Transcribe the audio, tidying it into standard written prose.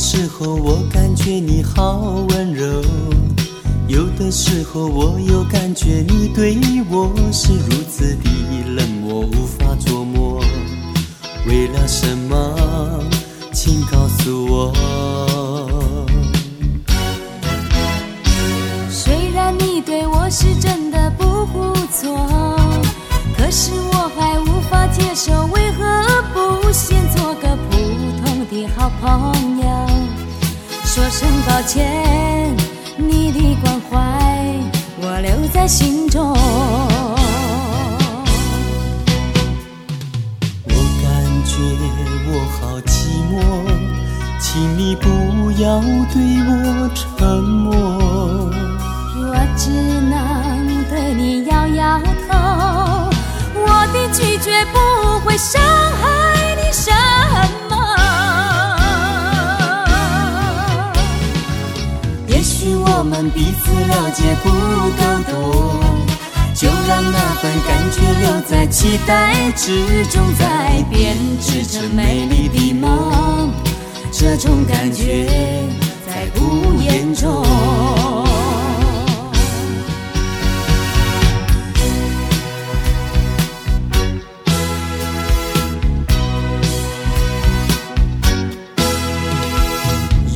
时候我感觉你好温柔，有的时候我又感觉你对我是如此的冷漠，无法琢磨为了什么，请告诉我。 虽然你对我是真的不错，可是我还无法接受，为何不先做个普通的好朋友？说声抱歉，你的关怀我留在心中。 我感觉我好寂寞，请你不要对我沉默。 我只能对你摇摇头，我的拒绝不会伤害你什么。 也许我们彼此了解不够多，就让那份感觉留在期待之中，再编织成美丽的梦，这种感觉在不言中。